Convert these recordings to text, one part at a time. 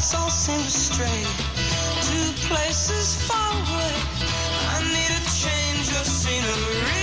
thoughts all seem to stray to places far away. I need a change of scenery.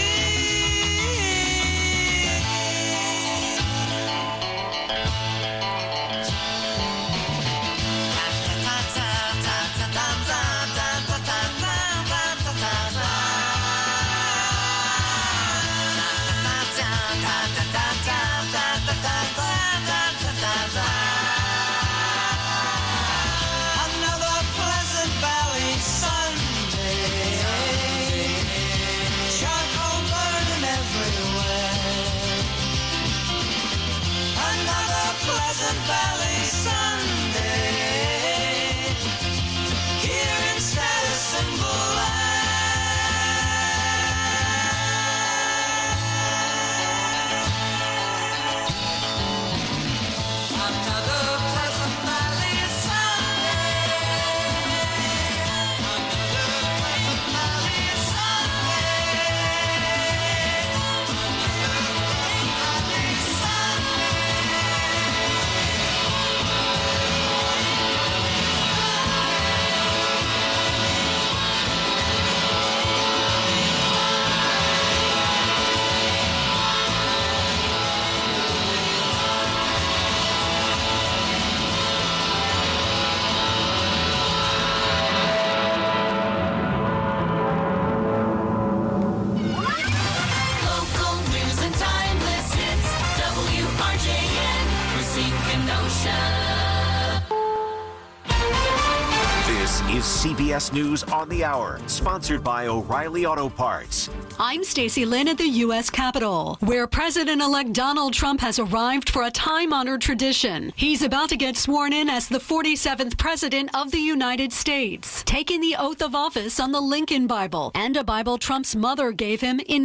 CBS News on the Hour, sponsored by O'Reilly Auto Parts. I'm Stacey Lynn at the U.S. Capitol, where President-elect Donald Trump has arrived for a time-honored tradition. He's about to get sworn in as the 47th President of the United States, taking the oath of office on the Lincoln Bible and a Bible Trump's mother gave him in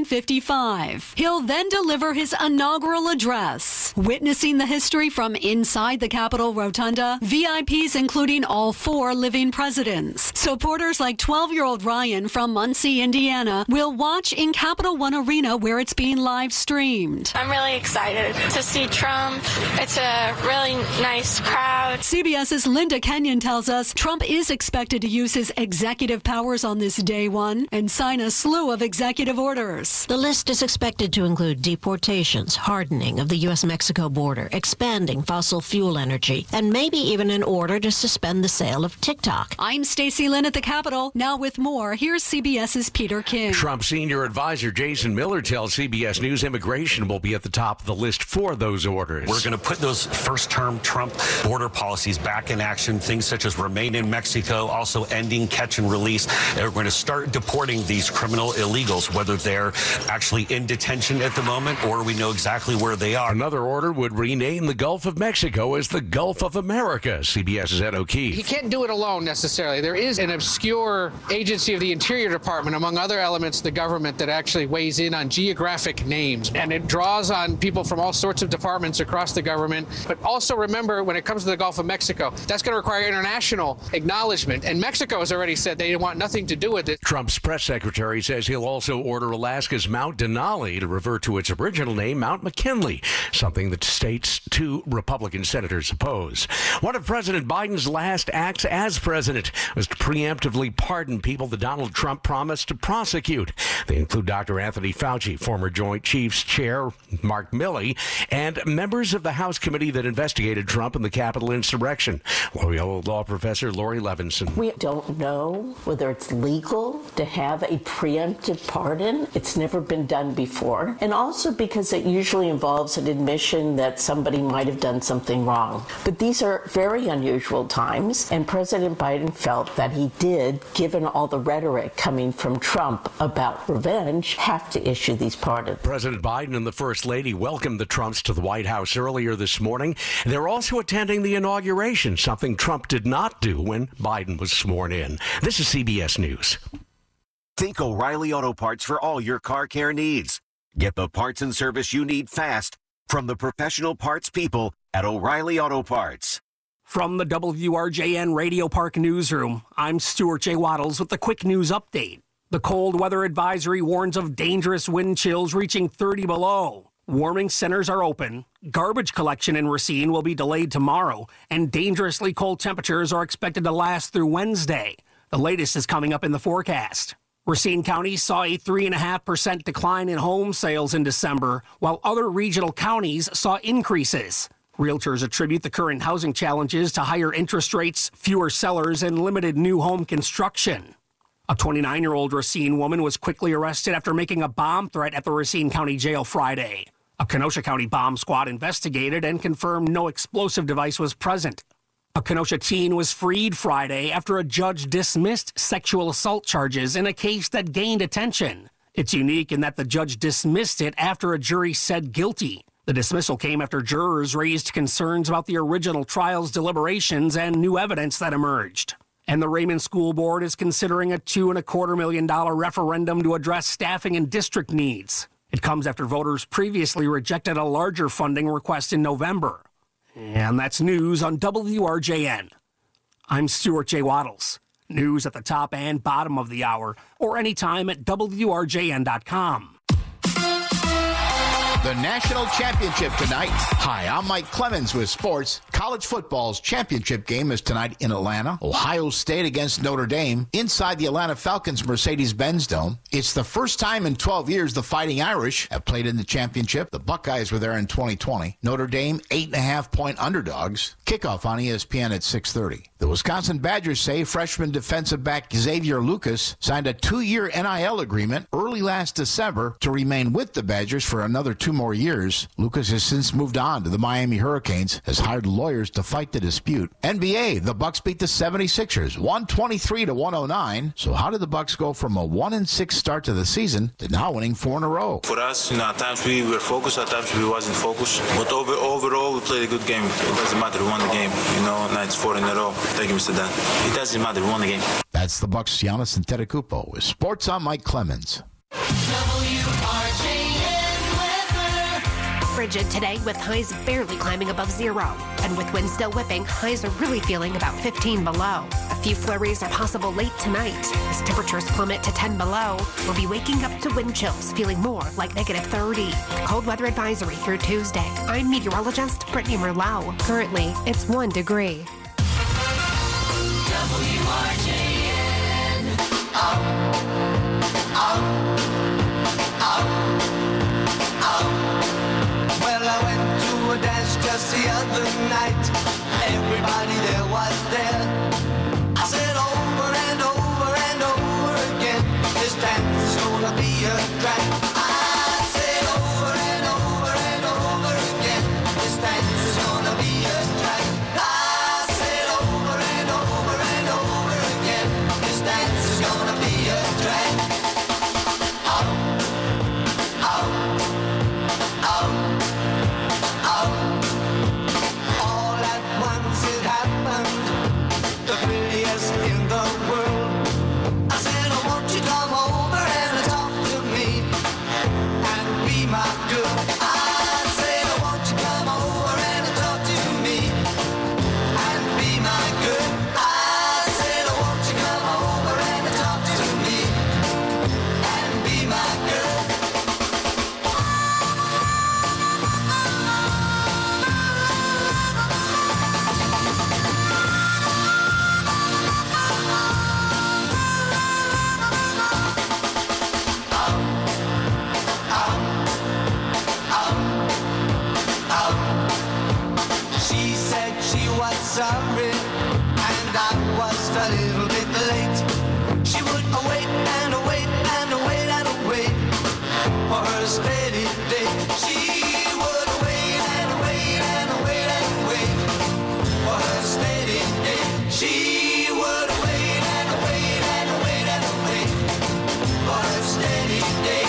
1955. He'll then deliver his inaugural address. Witnessing the history from inside the Capitol Rotunda, VIPs including all 4 living presidents. Supporters like 12-year-old Ryan from Muncie, Indiana, will watch in Capital One Arena where it's being live streamed. I'm really excited to see Trump. It's a really nice crowd. CBS's Linda Kenyon tells us Trump is expected to use his executive powers on this day one and sign a slew of executive orders. The list is expected to include deportations, hardening of the U.S.-Mexico border, expanding fossil fuel energy, and maybe even an order to suspend the sale of TikTok. I'm Stacey Lynn at the Capitol. Now with more, here's CBS's Peter King. Trump senior advisor Jason Miller tells CBS News immigration will be at the top of the list for those orders. We're going to put those first-term Trump border policies back in action, things such as remain in Mexico, also ending catch and release. And we're going to start deporting these criminal illegals, whether they're actually in detention at the moment or we know exactly where they are. Another order would rename the Gulf of Mexico as the Gulf of America, CBS's Ed O'Keefe. He can't do it alone necessarily. There is an obscure agency of the Interior Department, among other elements of the government, that actually weighs in on geographic names. And it draws on people from all sorts of departments across the government. But also remember, when it comes to the Gulf of Mexico, that's going to require international acknowledgement. And Mexico has already said they want nothing to do with it. Trump's press secretary says he'll also order Alaska's Mount Denali to revert to its original name, Mount McKinley, something that state's 2 Republican senators oppose. One of President Biden's last acts as president was to preemptively pardon people that Donald Trump promised to prosecute. They include Dr. Anthony Fauci, former Joint Chiefs Chair Mark Milley, and members of the House committee that investigated Trump and the Capitol insurrection. Loyola law professor Lori Levinson. We don't know whether it's legal to have a preemptive pardon. It's never been done before. And also because it usually involves an admission that somebody might have done something wrong. But these are very unusual times, and President Biden felt that he did, given all the rhetoric coming from Trump about revenge, have to issue these pardons. President Biden and the First Lady welcomed the Trumps to the White House earlier this morning. They're also attending the inauguration, something Trump did not do when Biden was sworn in. This is CBS News. Think O'Reilly Auto Parts for all your car care needs. Get the parts and service you need fast from the professional parts people at O'Reilly Auto Parts. From the WRJN Radio Park Newsroom, I'm Stuart J. Waddles with the quick news update. The cold weather advisory warns of dangerous wind chills reaching 30 below. Warming centers are open. Garbage collection in Racine will be delayed tomorrow, and dangerously cold temperatures are expected to last through Wednesday. The latest is coming up in the forecast. Racine County saw a 3.5% decline in home sales in December, while other regional counties saw increases. Realtors attribute the current housing challenges to higher interest rates, fewer sellers, and limited new home construction. A 29-year-old Racine woman was quickly arrested after making a bomb threat at the Racine County Jail Friday. A Kenosha County bomb squad investigated and confirmed no explosive device was present. A Kenosha teen was freed Friday after a judge dismissed sexual assault charges in a case that gained attention. It's unique in that the judge dismissed it after a jury said guilty. The dismissal came after jurors raised concerns about the original trial's deliberations and new evidence that emerged. And the Raymond School Board is considering a $2.25 million referendum to address staffing and district needs. It comes after voters previously rejected a larger funding request in November. And that's news on WRJN. I'm Stuart J. Waddles. News at the top and bottom of the hour, or anytime at WRJN.com. The national championship tonight. Hi, I'm Mike Clemens with sports. College football's championship game is tonight in Atlanta. Ohio State against Notre Dame inside the Atlanta Falcons Mercedes-Benz Dome. It's the first time in 12 years the Fighting Irish have played in the championship. The Buckeyes were there in 2020. Notre Dame, 8.5-point underdogs. Kickoff on ESPN at 6:30. The Wisconsin Badgers say freshman defensive back Xavier Lucas signed a 2-year NIL agreement early last December to remain with the Badgers for another 2 more years. Lucas has since moved on to the Miami Hurricanes, has hired lawyers to fight the dispute. NBA, the Bucks beat the 76ers, 123-109. So how did the Bucks go from a 1-6 start to the season to now winning 4 in a row? For us, at times we were focused, at times we wasn't focused. But overall, we played a good game. It doesn't matter, we won the game. Now it's 4 in a row. Thank you, Mr. Dan. It doesn't matter, we won the game. That's the Bucks' Giannis Antetokounmpo with Sports on Mike Clemens. Frigid today with highs barely climbing above 0. And with winds still whipping, highs are really feeling about 15 below. A few flurries are possible late tonight. As temperatures plummet to 10 below, we'll be waking up to wind chills, feeling more like -30. Cold weather advisory through Tuesday. I'm meteorologist Brittany Merlot. Currently, it's 1 degree. WRJN. Well, I went to a dance just the other night. Everybody there was there. I said over and over and over again, this dance is gonna be a drag. I said over and over and over again, this dance is gonna be a drag. I said over and over and over again, this dance is gonna be a drag. All at once it happened, the prettiest in the world. I said, oh, won't you come over and talk to me and be my girl? I said, oh, won't you come over and talk to me and be my girl? I said, oh, won't you come over and talk to me and be my girl? She said she was sorry, and I was a little bit late. She would await and await and await and await for her steady date. She would wait and wait and wait and wait for her steady date. She would wait and wait and wait and wait for her steady date.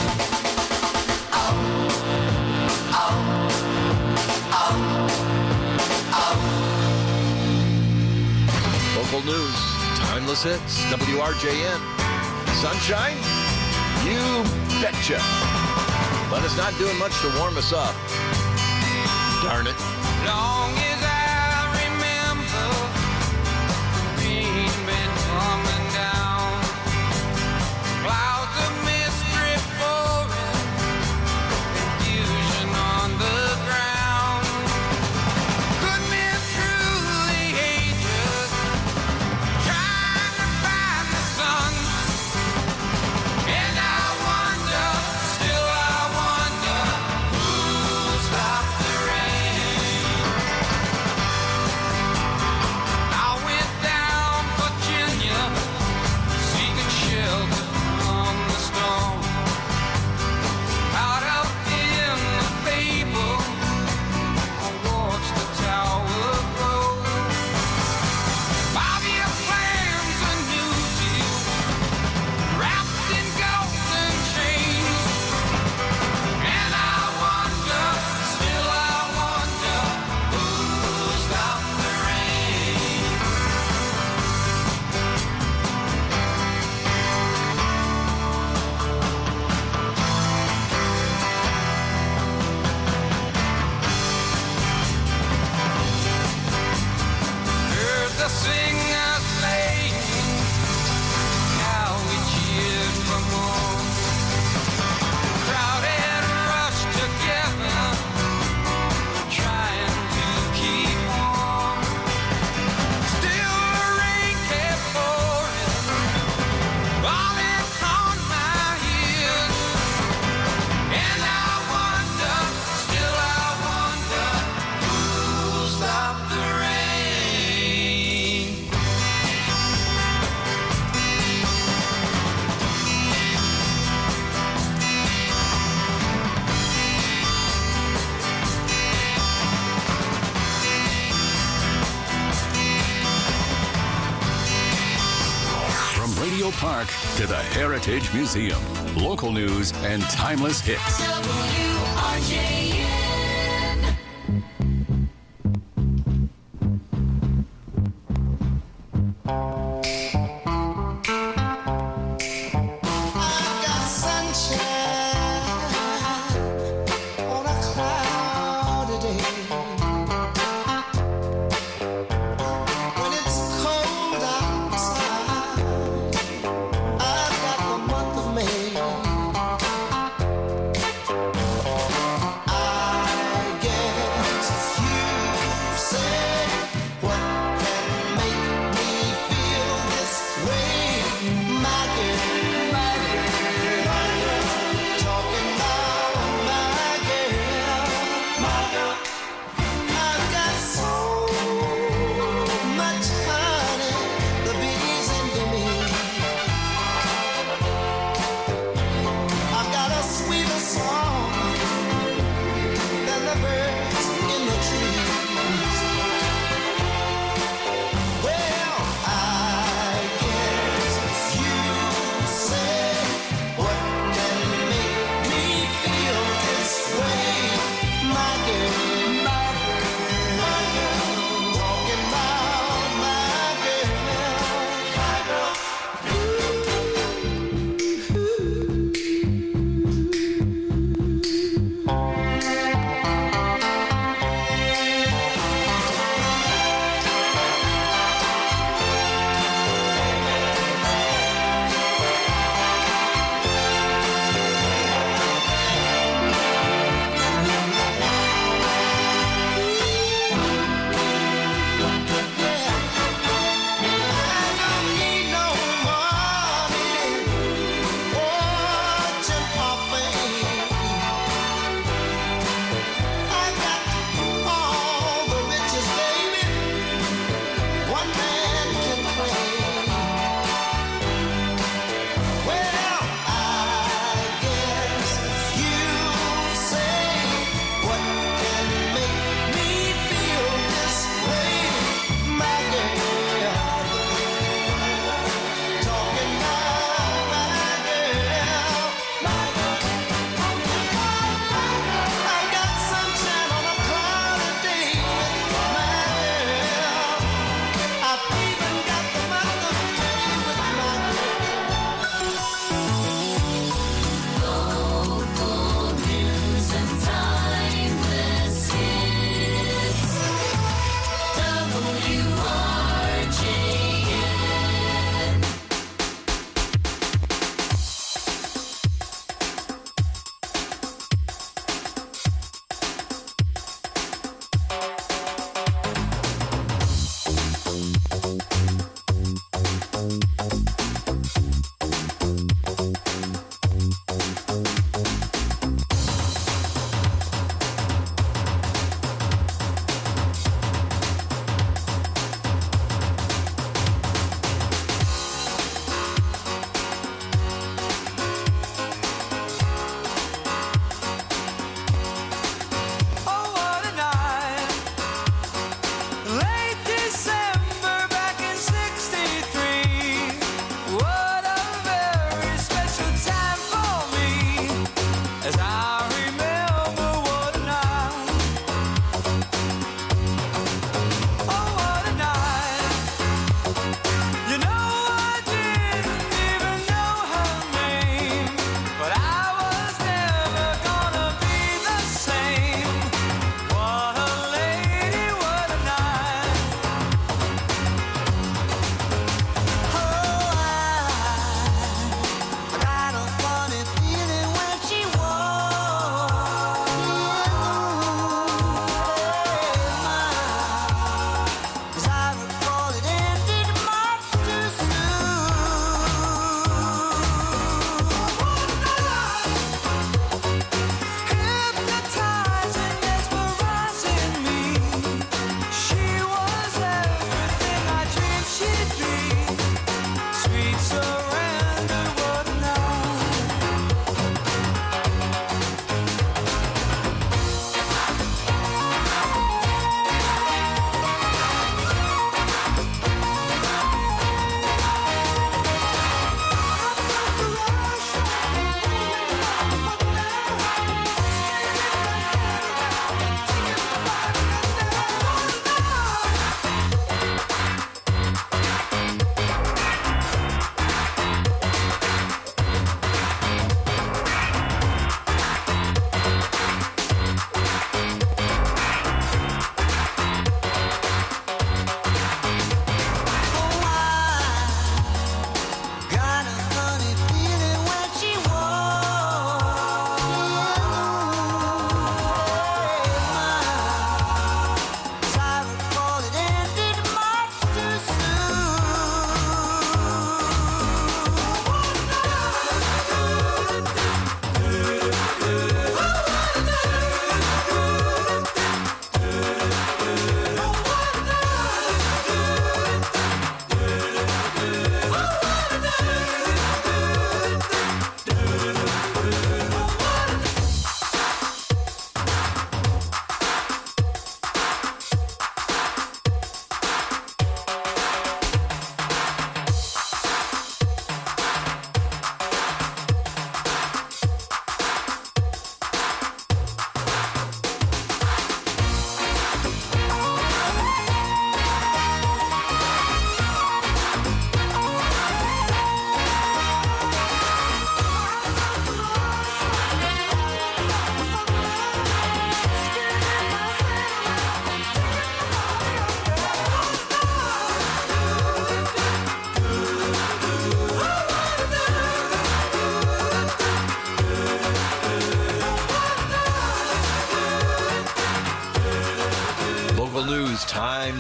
Local news, timeless hits, WRJN. Sunshine? You betcha. But it's not doing much to warm us up. Darn it. Long as I remember, the rain been coming down. Clouds of mist drift over, confusion on Memorial Park to the Heritage Museum. Local news and timeless hits. WRJN.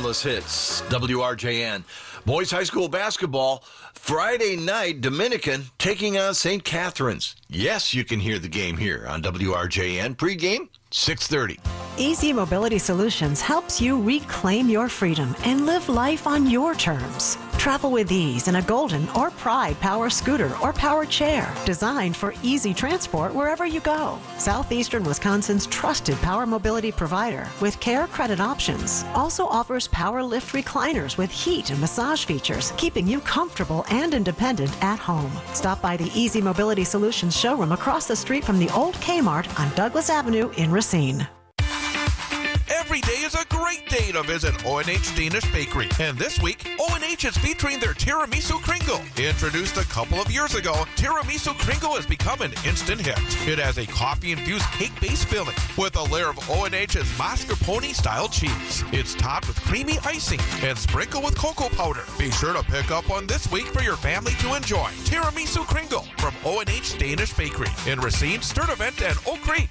Timeless Hits, WRJN. Boys High School basketball, Friday night, Dominican taking on St. Catherine's. Yes, you can hear the game here on WRJN. Pre-game, 6:30. Easy Mobility Solutions helps you reclaim your freedom and live life on your terms. Travel with ease in a Golden or Pride power scooter or power chair designed for easy transport wherever you go. Southeastern Wisconsin's trusted power mobility provider with care credit options also offers power lift recliners with heat and massage features, keeping you comfortable and independent at home. Stop by the Easy Mobility Solutions showroom across the street from the old Kmart on Douglas Avenue in Racine. Every day is a great day to visit O&H Danish Bakery. And this week, O&H is featuring their Tiramisu Kringle. Introduced a couple of years ago, Tiramisu Kringle has become an instant hit. It has a coffee-infused cake-based filling with a layer of O&H's mascarpone-style cheese. It's topped with creamy icing and sprinkled with cocoa powder. Be sure to pick up one this week for your family to enjoy. Tiramisu Kringle from O&H Danish Bakery in Racine, Sturtevant, and Oak Creek.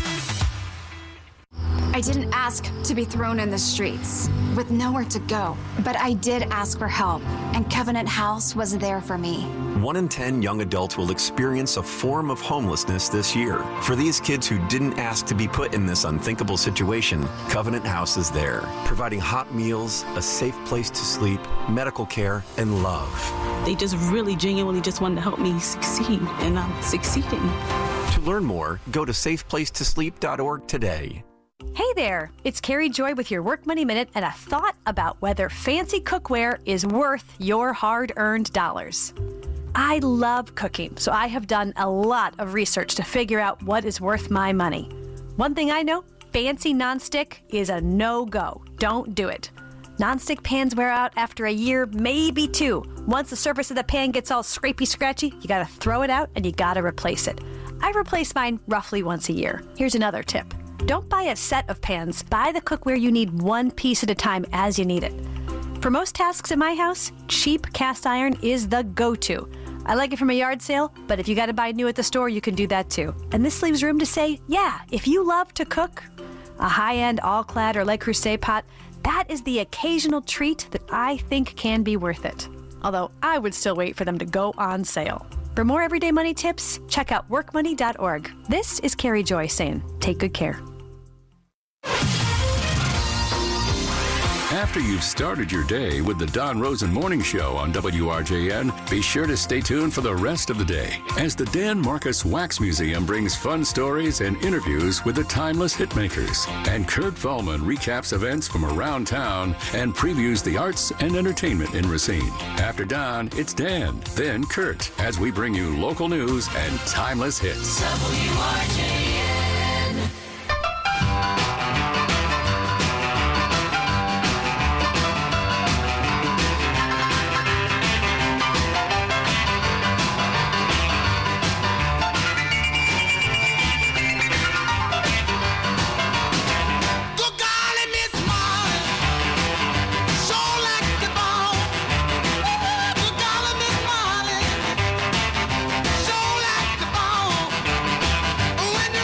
I didn't ask to be thrown in the streets with nowhere to go, but I did ask for help, and Covenant House was there for me. 1 in 10 young adults will experience a form of homelessness this year. For these kids who didn't ask to be put in this unthinkable situation, Covenant House is there, providing hot meals, a safe place to sleep, medical care, and love. They just really genuinely just wanted to help me succeed, and I'm succeeding. To learn more, go to safeplacetosleep.org today. Hey there, it's Carrie Joy with your Work Money Minute and a thought about whether fancy cookware is worth your hard-earned dollars. I love cooking, so I have done a lot of research to figure out what is worth my money. One thing I know, fancy nonstick is a no-go. Don't do it. Nonstick pans wear out after a year, maybe 2. Once the surface of the pan gets all scrapey-scratchy, you gotta throw it out and you gotta replace it. I replace mine roughly once a year. Here's another tip. Don't buy a set of pans. Buy the cookware you need one piece at a time as you need it. For most tasks in my house, cheap cast iron is the go-to. I like it from a yard sale, but if you got to buy new at the store, you can do that too. And this leaves room to say, yeah, if you love to cook, a high-end all-clad or Le Creuset pot, that is the occasional treat that I think can be worth it. Although I would still wait for them to go on sale. For more everyday money tips, check out workmoney.org. This is Carrie Joy saying, take good care. After you've started your day with the Don Rosen Morning Show on WRJN, be sure to stay tuned for the rest of the day as the Dan Marcus Wax Museum brings fun stories and interviews with the timeless hitmakers. And Kurt Vollman recaps events from around town and previews the arts and entertainment in Racine. After Don, it's Dan, then Kurt, as we bring you local news and timeless hits. WRJN. When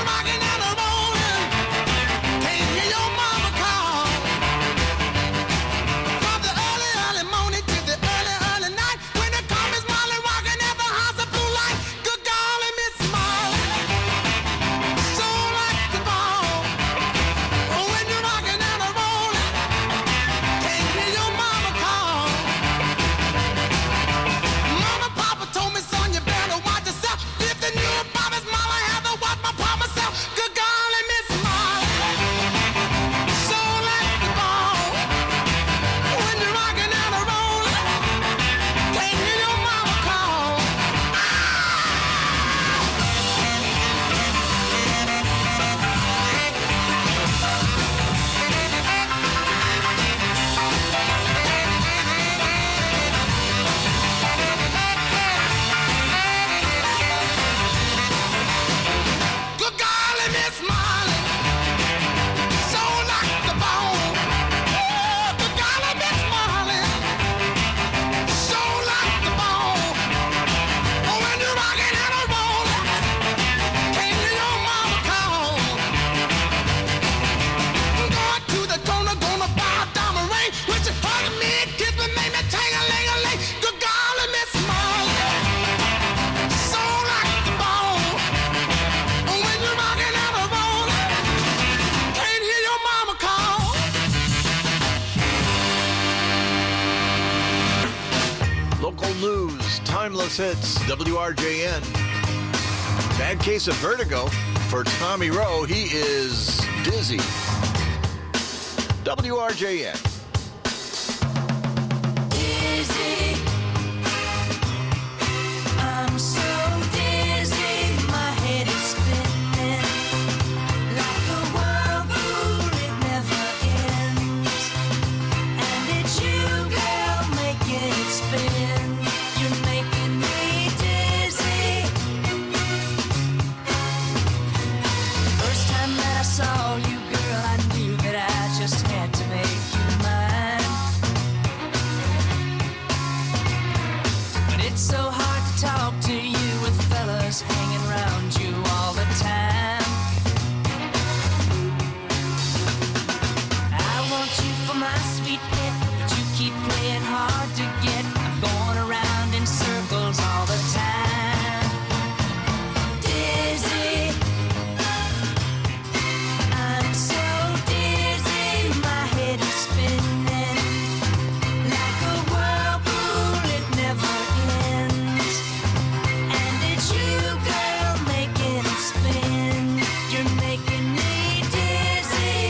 make me ting-a-ling-a-ling. Good golly, Miss Moore. So like the bone. When you're rocking out a bone. Can't hear your mama call. Local news, timeless hits, WRJN. Bad case of vertigo for Tommy Rowe. He is dizzy. WRJN. Dizzy. I'm so dizzy. My head is spinning like a whirlpool. It never ends. And it's you, girl, making it spin. You're making me dizzy. First time that I saw you, girl, I knew that I just had to make you mine. But it's so hard to talk to you with fellas hanging around you all the time. I want you for my sweet pet, but you keep playing hard to get. I'm going around in circles all the time. Dizzy. I'm so dizzy, my head is spinning like a whirlpool, it never ends. And it's you, girl, making it spin. You're making me dizzy.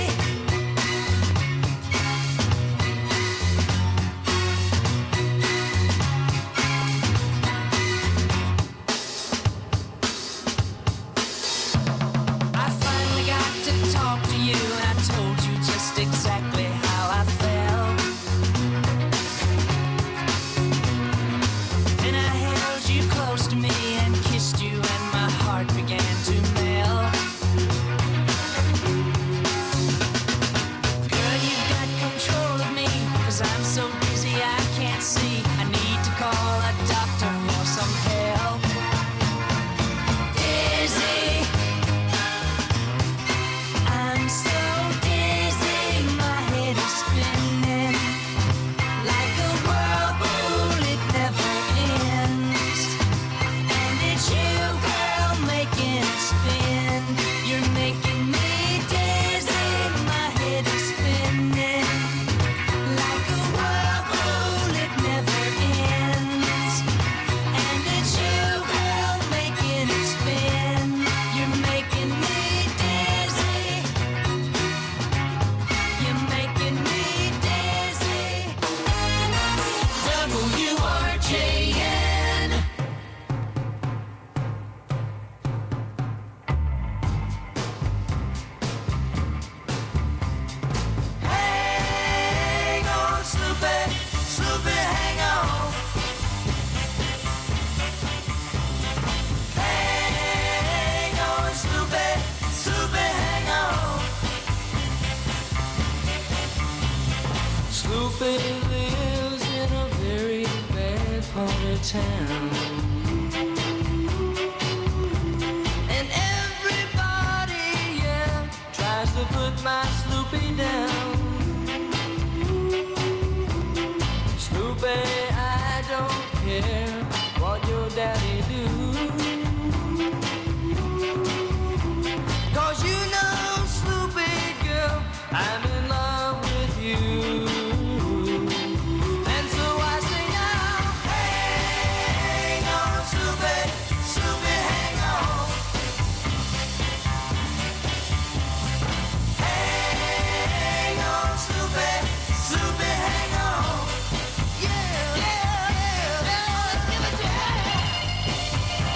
I finally got to talk to you, and I told you just exactly how I felt. Then I held you close to me and kissed you, and my heart began to melt. Girl, you've got control of me, 'cause I'm so dizzy I can't see. I need to call a doctor for some help. Dizzy. I'm so dizzy, my head is spinning like a whirlpool, it never ends. And it's you, girl, making it spin. You're making me dizzy, my head is spinning like a whirlpool, it never ends. And it's you, girl, making it spin. You're making me dizzy. You're making me dizzy. WRJN. Hang on, Snoopy, Snoopy, hang on. Hang on, Snoopy, Snoopy, hang on. Snoopy lives in a very bad part of town. And everybody, yeah, tries to put my Snoopy down. Snoopy, I don't care what your daddy do. 'Cause you know, Snoopy girl, I'm in love with you. And so I say now, hang on, Snoopy, Snoopy, hang on. Hang on, Snoopy, Snoopy, hang on. Yeah, yeah, yeah, yeah, give it to me.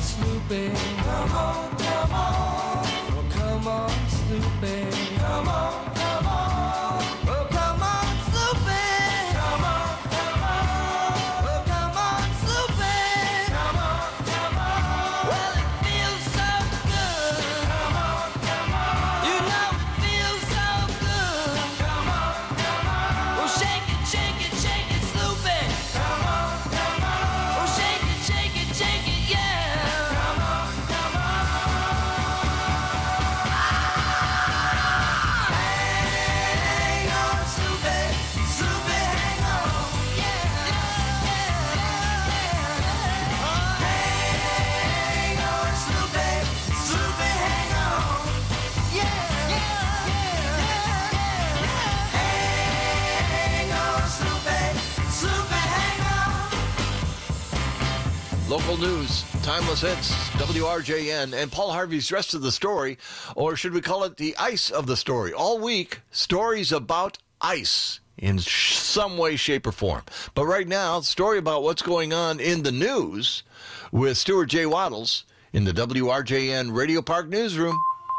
Snoopy. Come on, come on. Oh, come on, Snoopy. Come on, come on. Oh, come on, Snoopy. Come on, come on. Oh, come on, Snoopy. Come on, come on. Well, it feels so good. Come on, come on. You know it feels so good. Come on, come on. Oh, shake it, Snoopy. Come on, come on. Oh, shake it, yeah. Come on, come on. Hang on, Snoopy. Snoopy, hang on. Yeah, hang on, Snoopy. Snoopy, hang on. Yeah, hang on, Snoopy. Snoopy, hang on. Local news, timeless hits, WRJN, and Paul Harvey's rest of the story, or should we call it the ice of the story? All week, stories about ice in some way, shape, or form. But right now, story about what's going on in the news with Stuart J. Waddles in the WRJN Radio Park newsroom.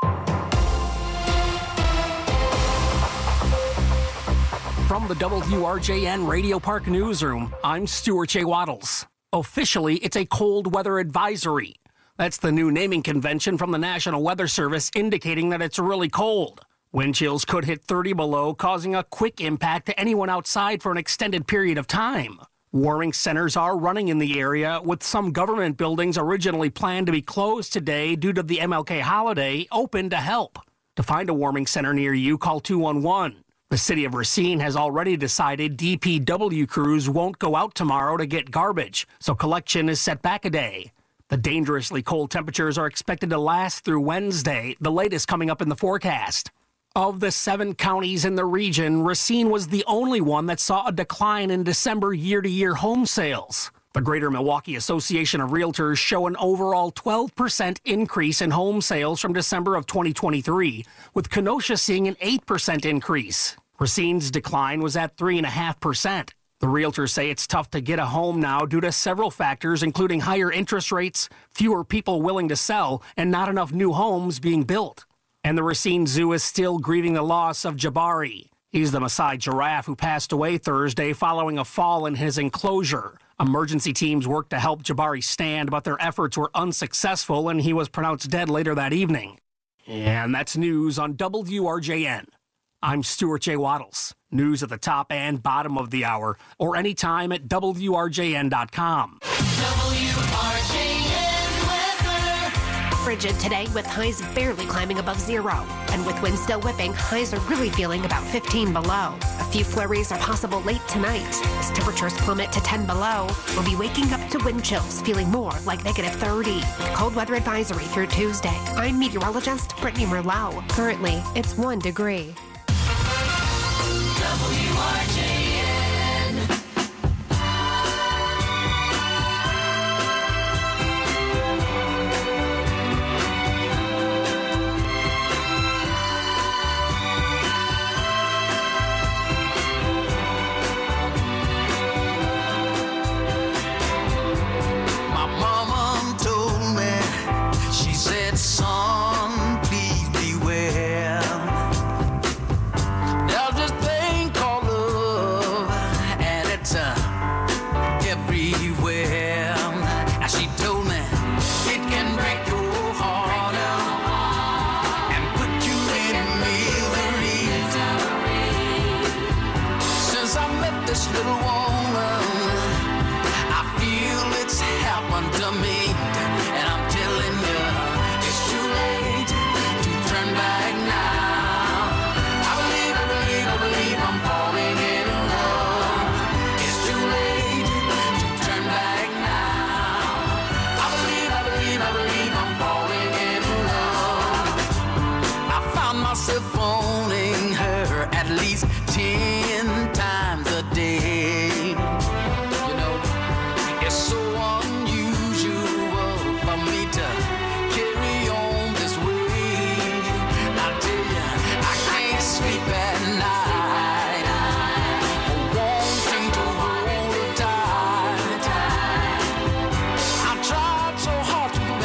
From the WRJN Radio Park newsroom, I'm Stuart J. Waddles. Officially, it's a cold weather advisory. That's the new naming convention from the National Weather Service indicating that it's really cold. Wind chills could hit 30 below, causing a quick impact to anyone outside for an extended period of time. Warming centers are running in the area, with some government buildings originally planned to be closed today due to the MLK holiday open to help. To find a warming center near you, call 211. The city of Racine has already decided DPW crews won't go out tomorrow to get garbage, so collection is set back a day. The dangerously cold temperatures are expected to last through Wednesday, the latest coming up in the forecast. Of the 7 counties in the region, Racine was the only one that saw a decline in December year-to-year home sales. The Greater Milwaukee Association of Realtors show an overall 12% increase in home sales from December of 2023, with Kenosha seeing an 8% increase. Racine's decline was at 3.5%. The realtors say it's tough to get a home now due to several factors, including higher interest rates, fewer people willing to sell, and not enough new homes being built. And the Racine Zoo is still grieving the loss of Jabari. He's the Maasai giraffe who passed away Thursday following a fall in his enclosure. Emergency teams worked to help Jabari stand, but their efforts were unsuccessful, and he was pronounced dead later that evening. And that's news on WRJN. I'm Stuart J. Waddles. News at the top and bottom of the hour, or anytime at WRJN.com. WRJN weather. Frigid today with highs barely climbing above zero. And with wind still whipping, highs are really feeling about 15 below. A few flurries are possible late tonight. As temperatures plummet to 10 below, we'll be waking up to wind chills, feeling more like negative 30. Cold weather advisory through Tuesday. I'm meteorologist Brittany Merlot. Currently, it's 1 degree. WRJN. My mama told me, she said, son, please beware. There's this thing called love, and it's everywhere. And she told me it can break your heart and put you in misery. Since I met this little woman, I feel it's happened to me, and I'm telling you, it's too late to turn back now. I believe I'm falling in love. It's too late to turn back now. I believe I'm falling in love. I found myself phoning her at least 10 times a day. You know, it's so unusual for me to carry on this way. I tell you, I can't sleep at night, wanting to hold her tight. I tried so hard to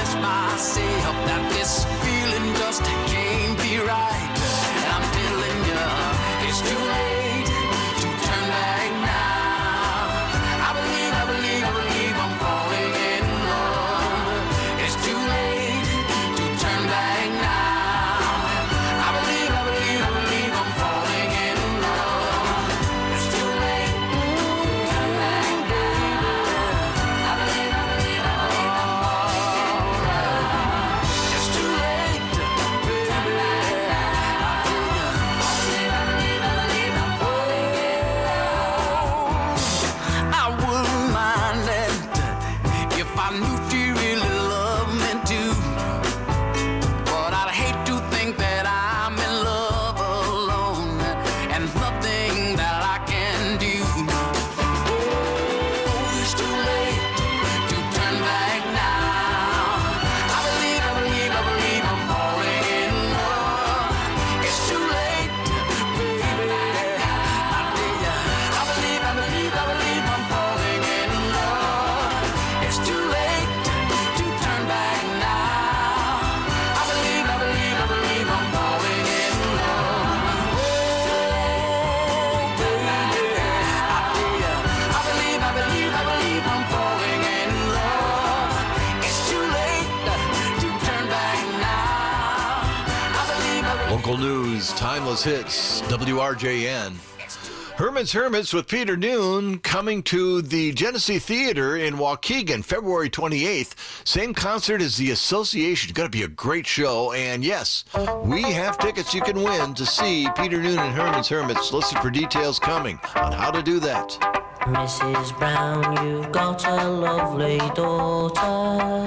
Local news, timeless hits, WRJN. Herman's Hermits with Peter Noon coming to the Genesee Theater in Waukegan, February 28th. Same concert as the Association. Going to be a great show. And yes, we have tickets you can win to see Peter Noon and Herman's Hermits. Listen for details coming on how to do that. Mrs. Brown, you've got a lovely daughter.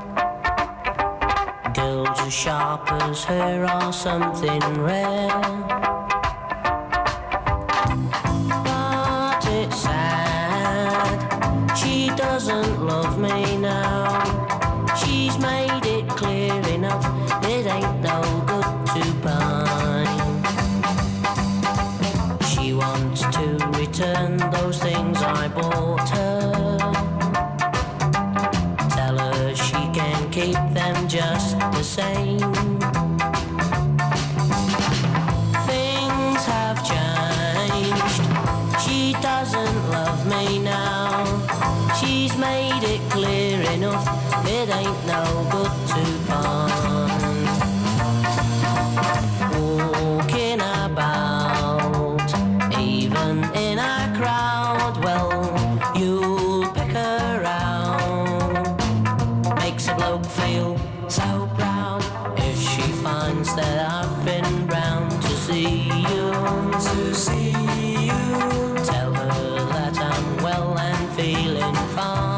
Girls as sharp as her are something rare. She doesn't love me now. She's made it clear enough. It ain't no good to pine. She wants to return those things I bought her. Tell her she can keep them just the same. Things have changed. She doesn't love me now. She's made it clear enough, it ain't no good to pine. Walking about, even in a crowd, well, you'll pick her out. Makes a bloke feel so proud if she finds that I've been round to see you. Tell her that I'm well and feeling fine.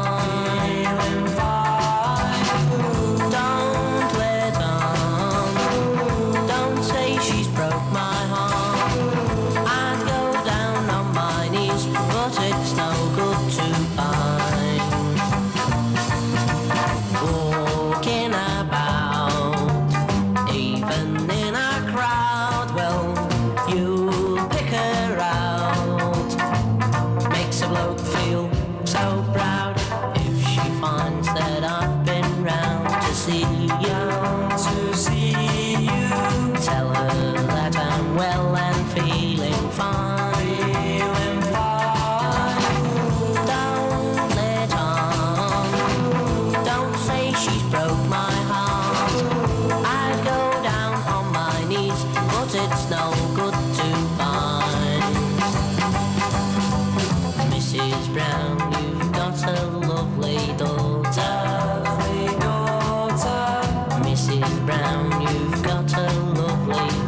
Don't let on. Don't say she's broke my heart. I'd go down on my knees, but it's no good to pine. Walking about, even in a crowd, well, you pick her out. Makes a bloke feel so proud if she finds that I've been round to see you. Tell her that I'm well and feeling fine. Don't let on. Don't say she's broke my heart. I'd go down on my knees, but it's no good to pine. Mrs. Brown, you've got a lovely daughter. Mrs. Brown, you've got a lovely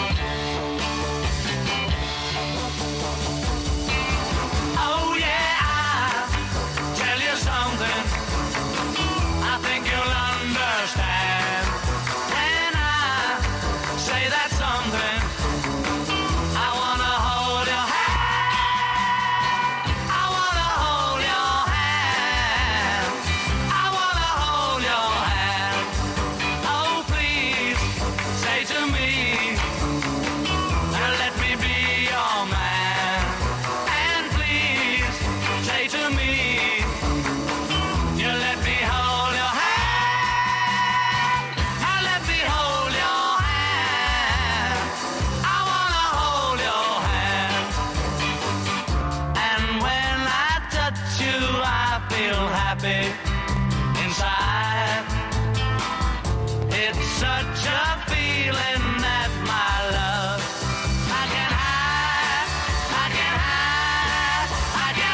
to me. You let me hold your hand. And let me hold your hand. I wanna hold your hand. And when I touch you, I feel happy inside. It's such a feeling that my love I can hide, I can hide, I can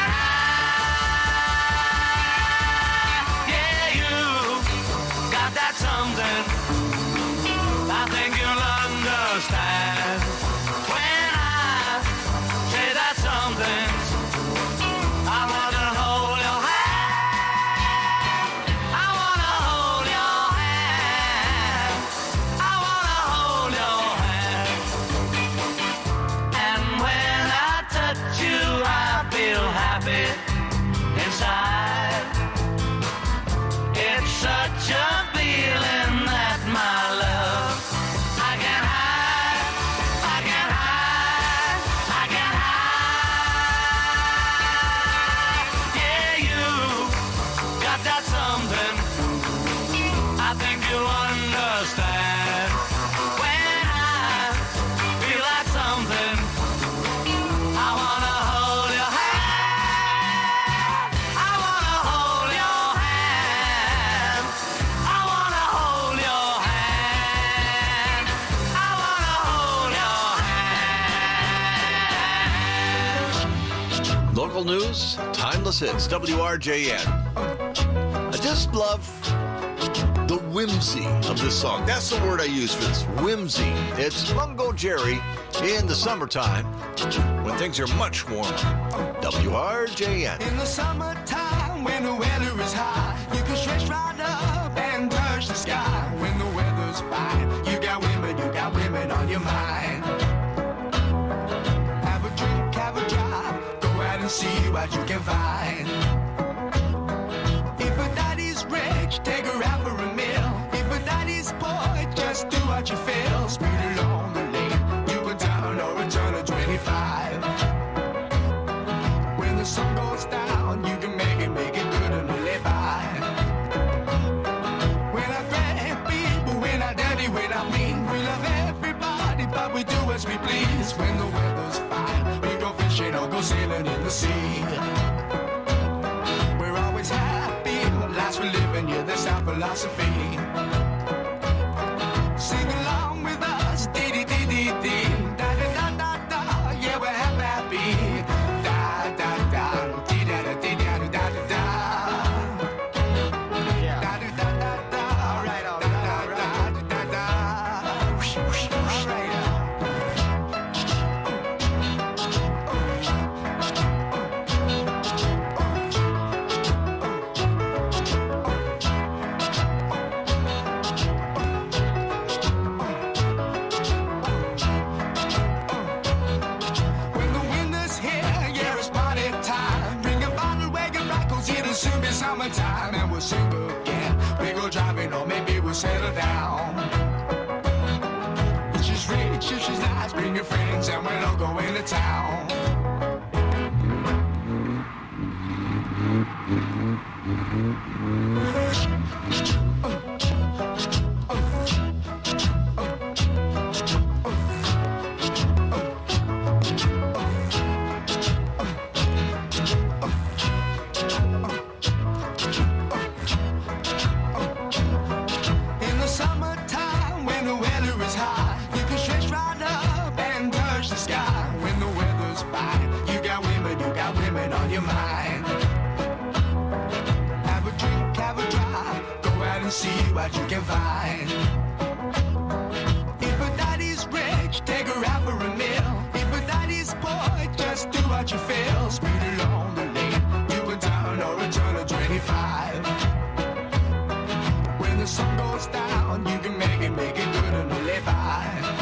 hide. Yeah, you got that something I think you'll understand. When I say that something, I wanna hold your hand. I wanna hold your hand. I wanna hold your hand. And when I touch you, I feel happy inside. It's such a feeling that my love I can hide, I can hide, I can hide. Yeah, you got that something I think you'll understand. When I feel like something, I wanna hold your hand. I wanna hold your hand. I wanna hold your hand. I wanna hold your hand. Local news, timeless hits, WRJN. I just love the whimsy of this song. That's the word I use for this, whimsy. It's Mungo Jerry in the summertime when things are much warmer. WRJN. In the summertime, when the weather is high, you can stretch right up and touch the sky. When the weather's fine, you got women on your mind. Have a drink, have a drive, go out and see what you can find. If a daddy's rich, take her out for a meal. If a daddy's poor, just do what you feel. Speed along the lane, you can turn or return to 25. When the sun goes down, you can make it good and live by. When I grab people, when I daddy, when I mean, we love everybody, but we do as we please. When the weather's fine, we go fishing or go sailing in the sea. We're always happy, lives we're living, yeah, that's our philosophy. Sing along with us, dee-dee-dee-dee-dee, da-da-da-da-da, yeah, we're happy. Da-da-da, dee-da-da-dee-da-da-da-da. Da-da-da-da-da, all right, da-da-da-da-da-da. All right. When the winter's here, yeah, it's party time. Bring a bottle, wagon, rifles, it'll soon be summertime. And we'll sing again. We go driving or maybe we'll settle down. It's just rich, it's just nice. Bring your friends and we'll all go into town. In the summertime, when the weather is high, you can stretch right up and touch the sky. When the weather's fine, you got women on your mind. Have a drink, have a drive, go out and see what you can find. If a daddy's rich, take her out for a meal. If a daddy's poor, just do what you feel. Speed along the lane, you can turn or return to 25. When the sun goes down, you can make it good and live by.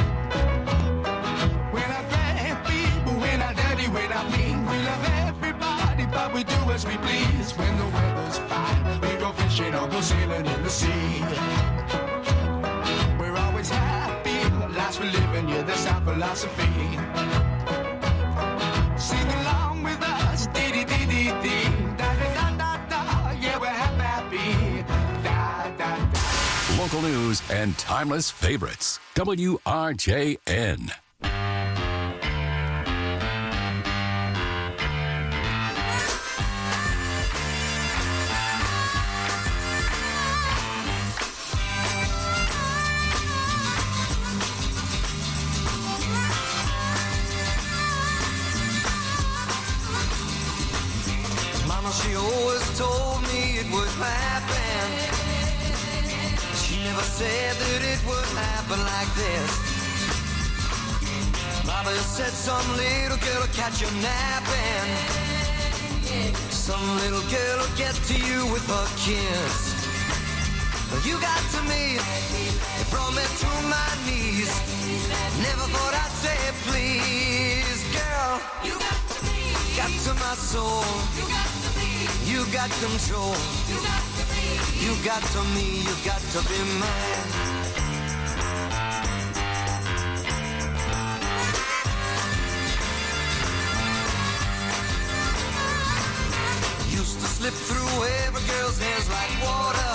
When I grab people, when I daddy, when I mean, we love everybody, but we do as we please. When the weather's fine, we go fishing or go sailing in the sea. We're always happy, lives we're living, yeah, that's our philosophy. Sing along with us, dee-dee-dee-dee-dee. local news, and timeless favorites. WRJN. Mama, she always told me it would happen. She never said that it would happen like this. Mama said some little girl will catch you napping. Some little girl will get to you with her kiss. You got to me, it brought me to my knees. Never thought I'd say please, girl. You got to me, got to my soul. You got to me, you got control. You got to me, you got to me, you got to be mine. Used to slip through every girl's hands like water.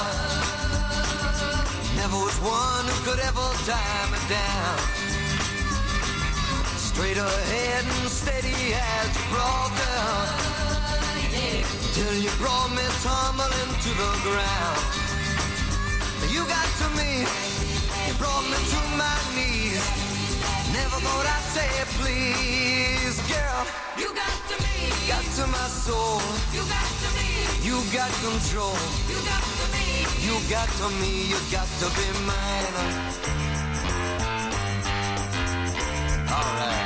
Never was one who could ever tie me down. Straight ahead and steady as Gibraltar, till you brought me tumbling to the ground. You got to me, you brought me to my knees. Never thought I'd say please, girl. You got to me, got to my soul. You got to me, you got control. You got to me, you got to me, you got to be mine. All right.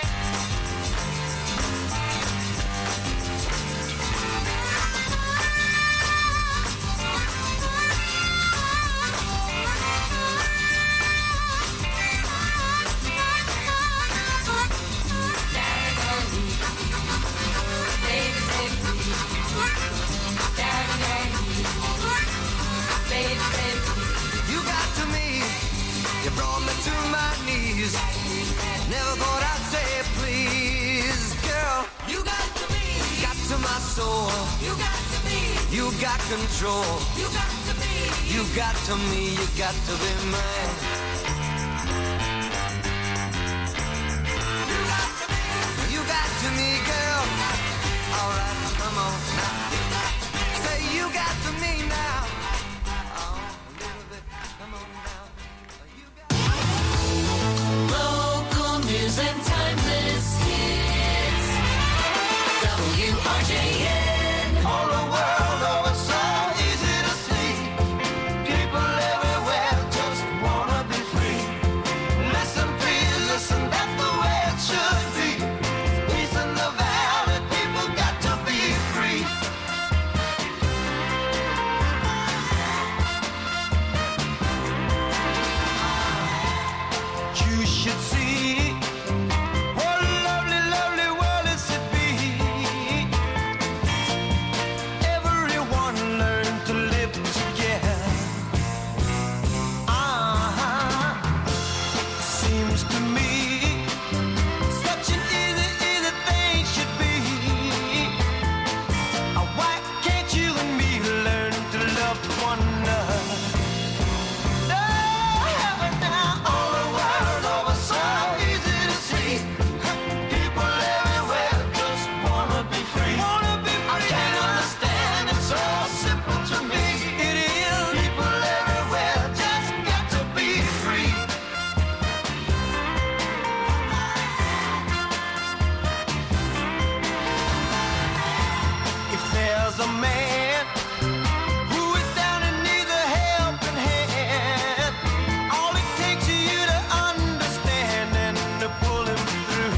You got to me, you brought me to my knees. Never thought I'd say please, girl. You got to me, got to my soul. You got to me, you got control. You got to me, you got to me, you got to be mine. You got to me, girl. All right, come on now. Say you got to me now. Local news and timeless hits. WRJN. All the world over, so easy to see. People everywhere just wanna be free. Listen, please, listen, that's the way it should be. Peace in the valley, people got to be free. You should see what a lovely, lovely world is to be. Everyone learn to live together. Seems to me such an easy thing should be. Why can't you and me learn to love one another? All the world over, so easy to see. People everywhere just wanna be free. I can't understand, it's so simple to me. It is. People everywhere just got to be free. If there's a man who is down and needs a helping hand, all it takes is you to understand and to pull him through.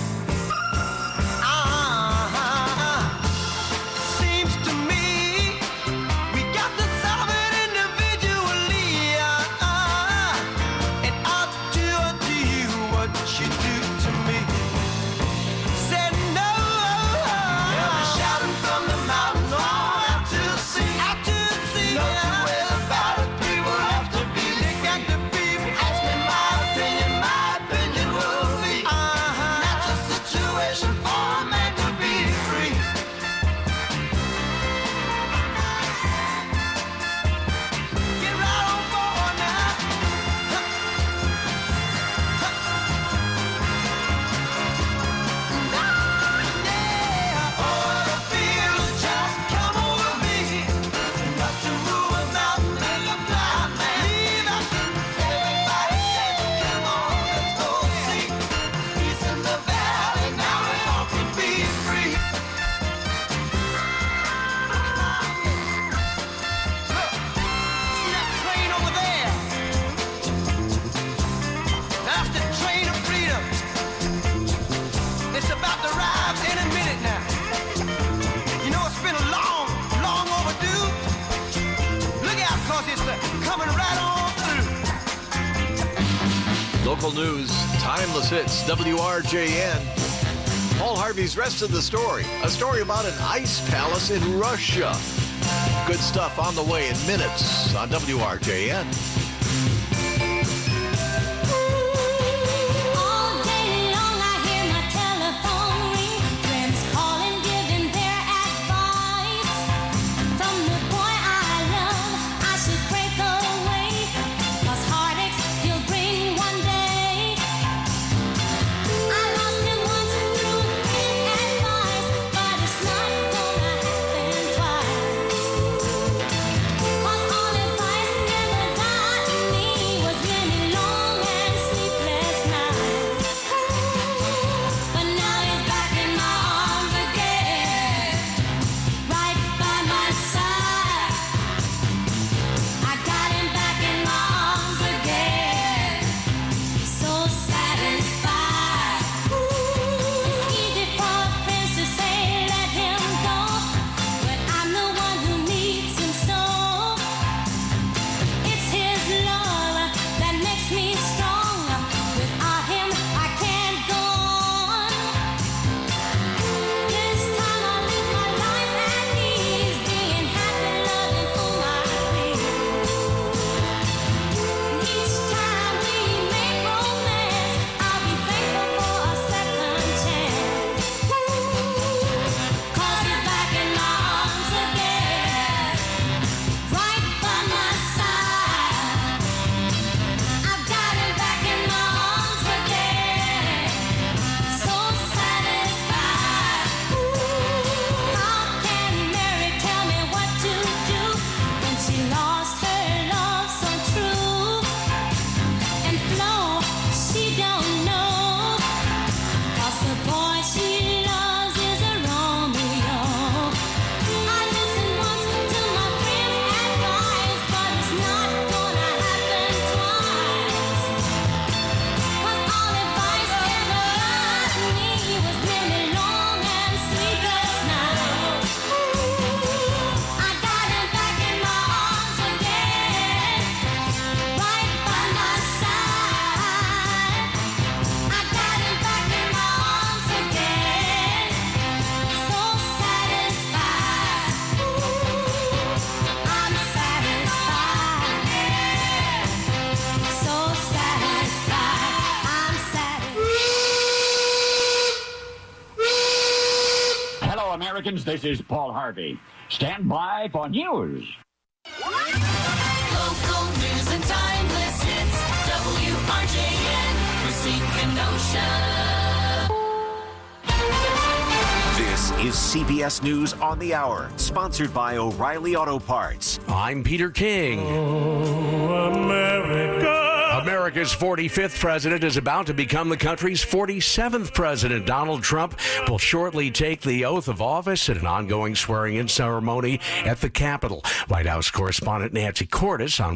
Seems to me we got to solve it individually. And I'll do unto you what you do to me. Said no. They'll be shouting from the mountains, oh, Local news, timeless hits, WRJN. Paul Harvey's rest of the story. A story about an ice palace in Russia. Good stuff on the way in minutes on WRJN. This is Paul Harvey. Stand by for news. Local news and timeless hits. WRJN, Racine Kenosha. This is CBS News on the Hour, sponsored by O'Reilly Auto Parts. I'm Peter King. Oh, America. America's 45th president is about to become the country's 47th president. Donald Trump will shortly take the oath of office at an ongoing swearing-in ceremony at the Capitol. White House correspondent Nancy Cordes on